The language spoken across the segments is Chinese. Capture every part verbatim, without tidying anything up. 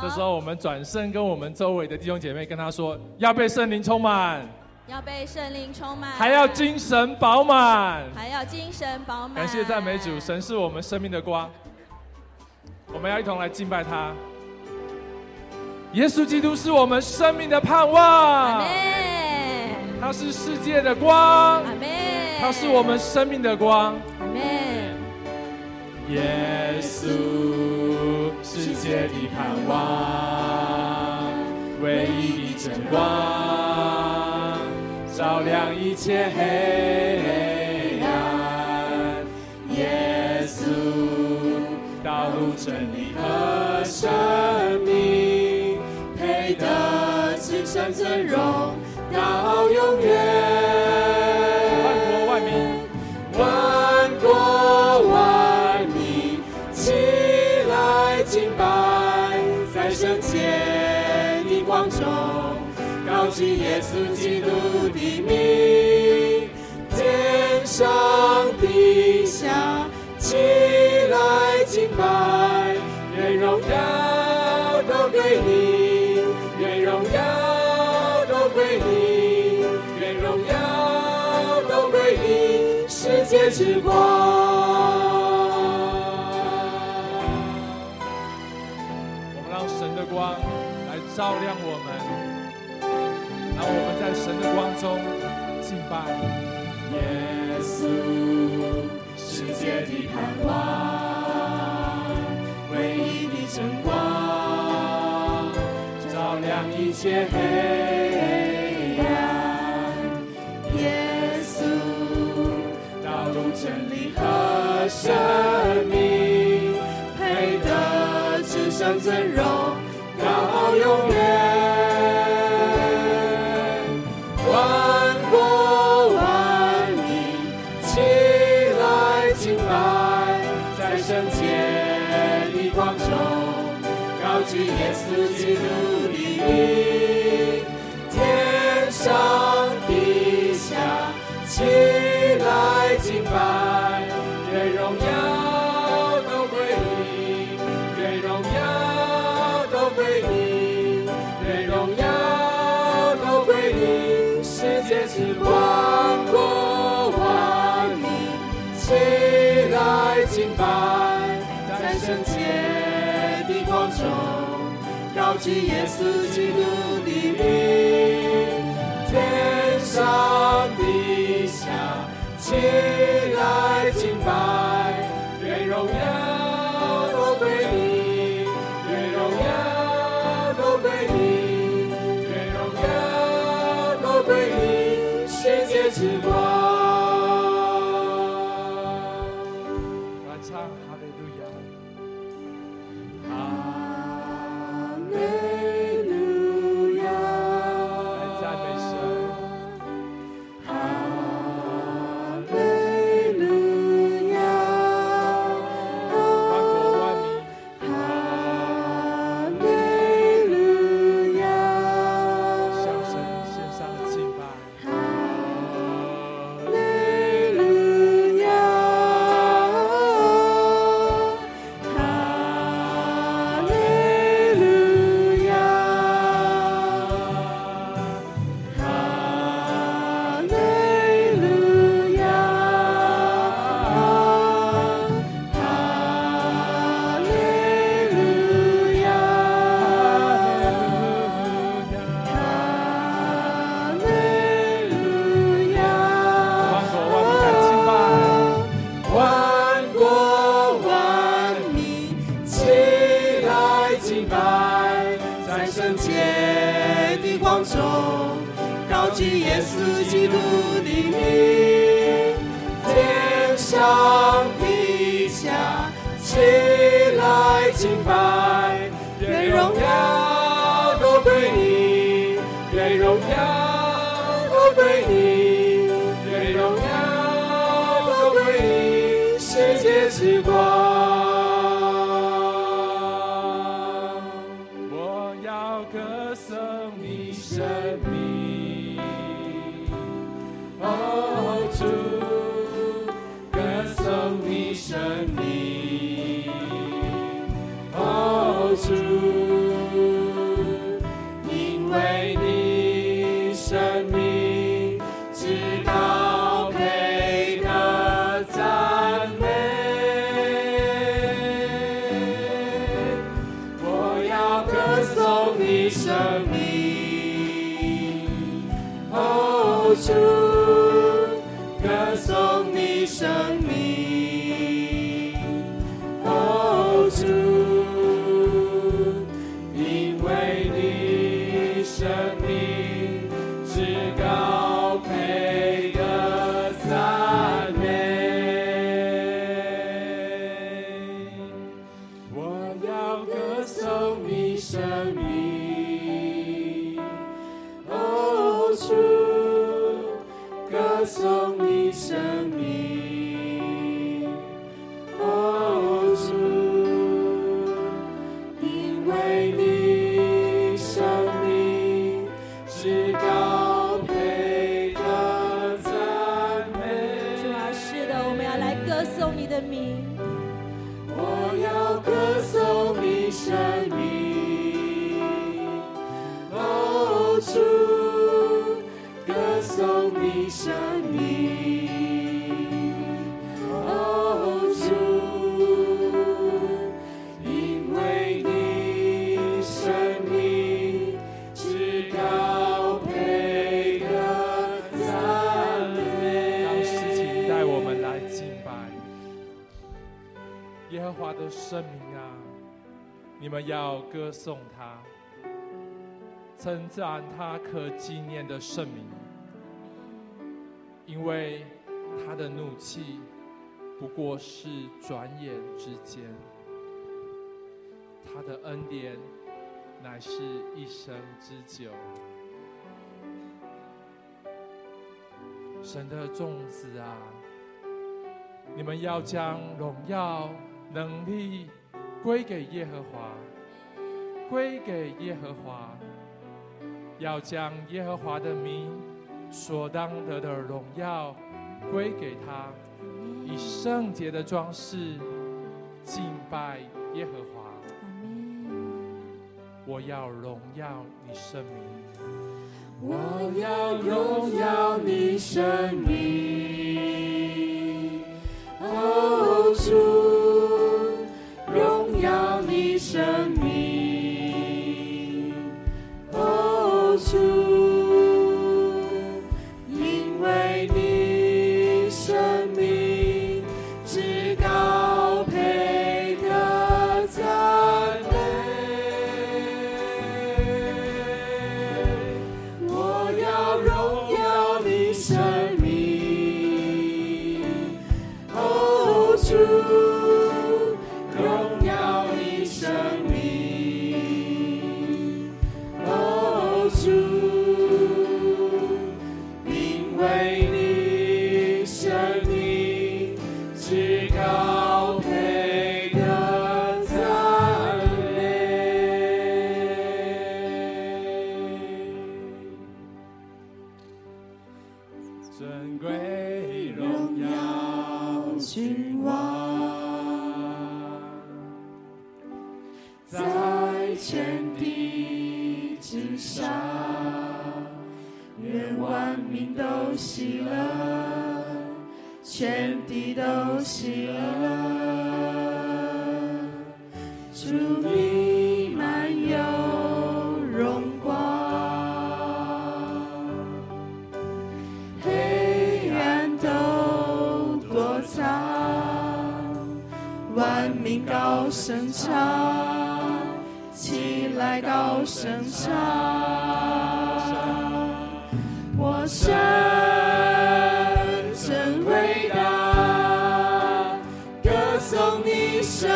这时候我们转身跟我们周围的弟兄姐妹跟他说，要被圣灵充满， 要被圣灵充满， 还要精神饱满， 还要精神饱满。 感谢赞美主，神是我们生命的光，我们要一同来敬拜他。耶稣基督是我们生命的盼望， 阿们。 他是世界的光， 阿们。 他是我们生命的光， 阿们。 耶稣，世界的盼望，唯一的真光，照亮一切黑暗。耶稣，道路、真理和生命，配得至圣尊荣，到永远。万国万民，万国万民，起来敬拜，在圣洁的光中，高举耶稣基督的名，天上地下，起来敬拜，愿荣耀都归你，愿荣耀都归你，愿荣耀都归你，世界之光。我们让神的光来照亮我们，让我们在神的光中敬拜耶稣，世界的盼望，唯一的真光，照亮一切黑暗。耶稣，道路、真理和生命，配得至圣尊荣，到永远。万国万民，起来敬拜，在圣洁的光中，高举耶稣基督的名，天上地下，起来敬拜，愿荣耀都归你，愿荣耀都归你，愿荣耀都归你，世界之光。万国万民，起来敬拜，在圣洁的光中，高举耶稣基督的名，天上地下，起来敬拜，愿荣耀都归你，愿荣耀都归你，愿荣耀都归你，世界之光。来唱哈利路亚，哈利路亚，来赞美神。主， 你生命。哦，主，歌颂你生命。哦，主，因为你生命至高配得赞美。我要歌颂你生命。哦，主，歌颂你生命。哦，主，因为你生命至高配得赞美。 主啊，是的，我们要来歌颂你的名。 我要歌颂你生命。哦，主，歌颂你生命。哦，主，因为你生命至高配得赞美。 让诗情带我们来敬拜耶和华的圣名啊！你们要歌颂他，称赞他可纪念的圣名，因为他的怒气不过是转眼之间，他的恩典乃是一生之久。神的众子啊，你们要将荣耀能力归给耶和华，归给耶和华，要将耶和华的名所当得的荣耀归给他，以圣洁的装饰敬拜耶和华。我要荣耀你圣名， 我要荣耀你生命。哦，主，荣耀你生命。哦，主，因为你生命至高配得赞美。我要荣耀你生命。哦，主，荣耀你生命。哦，主，因为你生命至高配得赞美。尊贵荣耀君王，在天地之上，愿万民都喜乐，全地都喜乐。主你满有荣光，黑暗都躲藏，万民高声唱，起来高声唱，我神真伟大，歌颂你生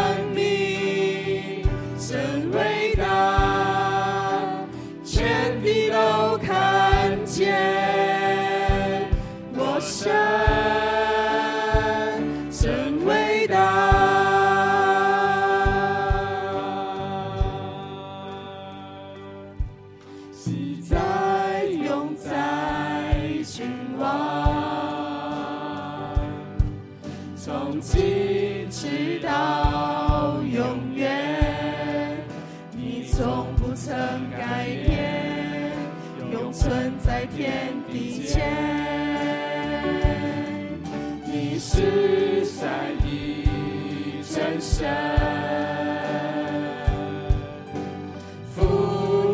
命真伟大，全地都看见我神真伟大。喜在永在君王，从今直到永远，你从不曾改变，永存在天地间。你是三一真神，父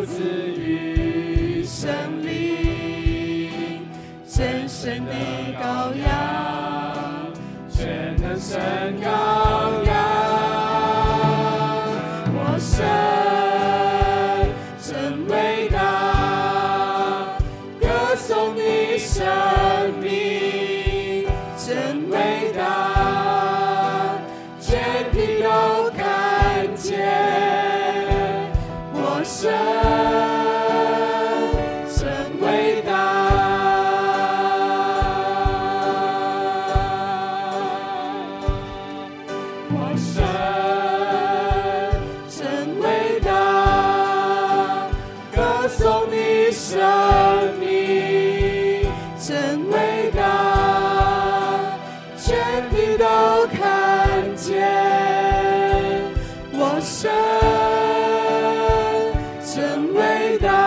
神真伟大，我神真伟大，歌颂你生命真伟大，全地都看见我神真伟大。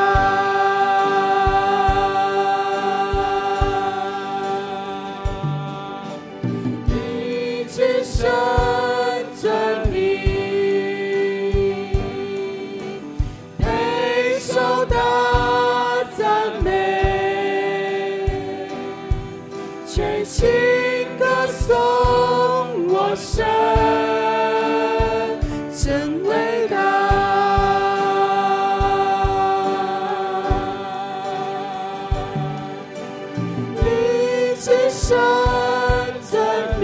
你至圣尊名，配受大赞美，全心歌颂我神真伟大。你至圣尊名，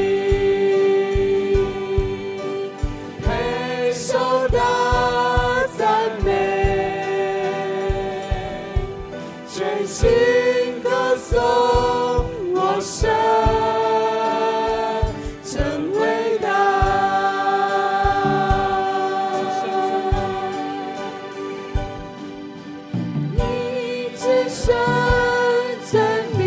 配受大赞美，全心歌颂我神真伟大。你至圣尊名，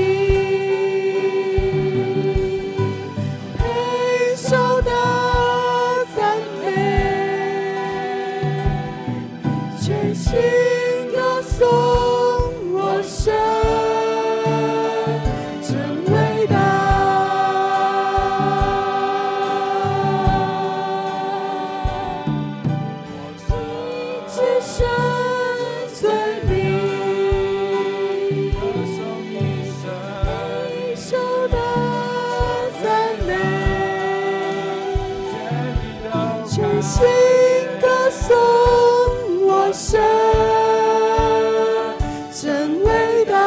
配受大赞美，全心歌颂我神真伟大。你至圣尊名，配受大赞美，全心歌颂我神真伟大。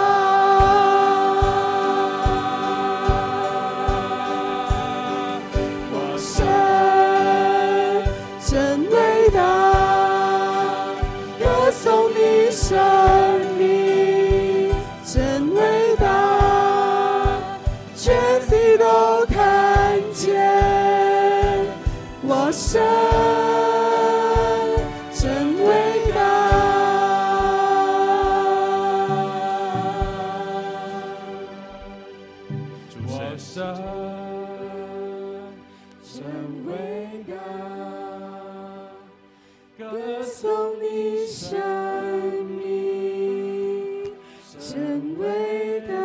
我神真伟大，歌颂你生命真伟大，全地都看见我神真伟大。 主神真伟大，歌颂你生命真伟大，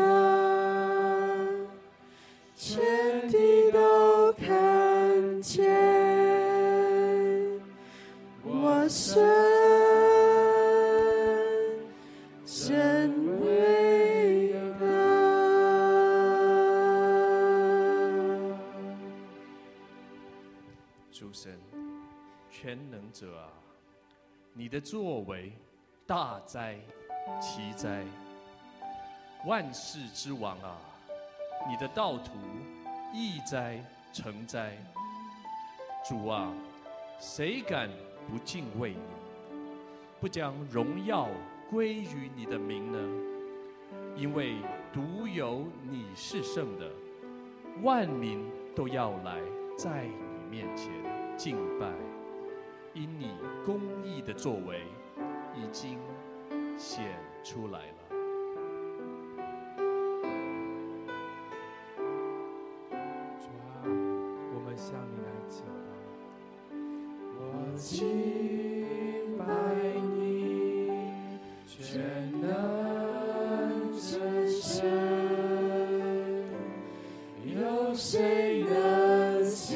全地都看见我神真伟大。 主神，全能者啊，你的作为大哉奇哉，万世之王啊，你的道途义哉诚哉。主啊，谁敢不敬畏你，不将荣耀归于你的名呢？因为独有你是圣的，万民都要来在你面前敬拜，因你公义的作为已经显出来了。 主啊，我们向你来敬拜。 我敬拜你，全能真神，有谁能像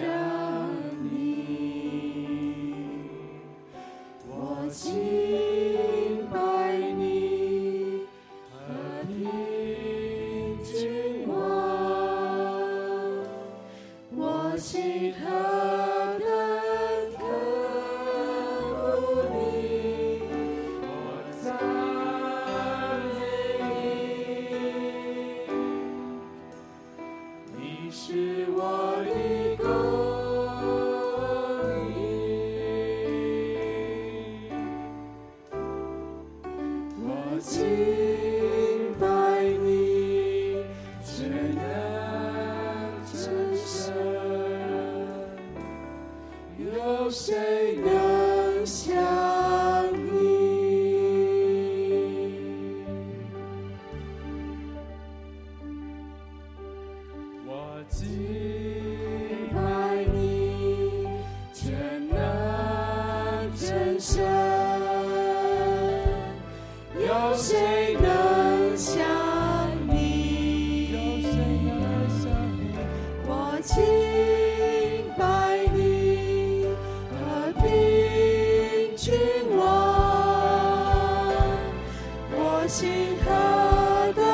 你？我敬拜你，和平君王，我心何等真神，有谁能像你？ 有谁能像你？ 我敬拜你，和平君王，我心何等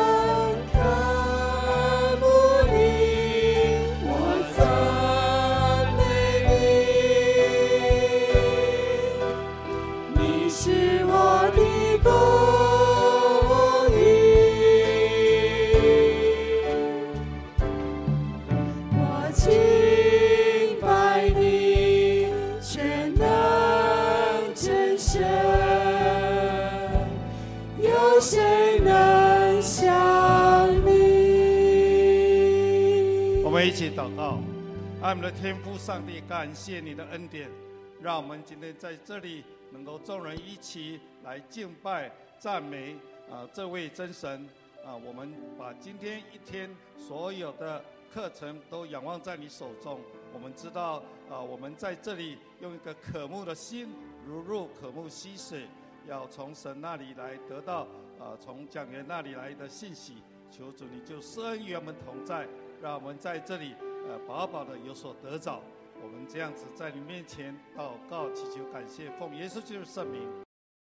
渴慕你，我赞美你，你是我的公义，我敬拜你，全能真神，有谁能像你？ 我们一起祷告，爱我们的天父上帝，感谢你的恩典，让我们今天在这里能够众人一起来敬拜赞美啊、这位真神啊、我们把今天一天所有的课程都仰望在你手中。我们知道啊、我们在这里用一个渴慕的心，如入渴慕溪水，要从神那里来得到啊、从讲员那里来的信息。求主你就施恩与我们同在，让我们在这里呃饱饱的有所得着。我们这样子在你面前祷告祈求感谢，奉耶稣基督的圣名。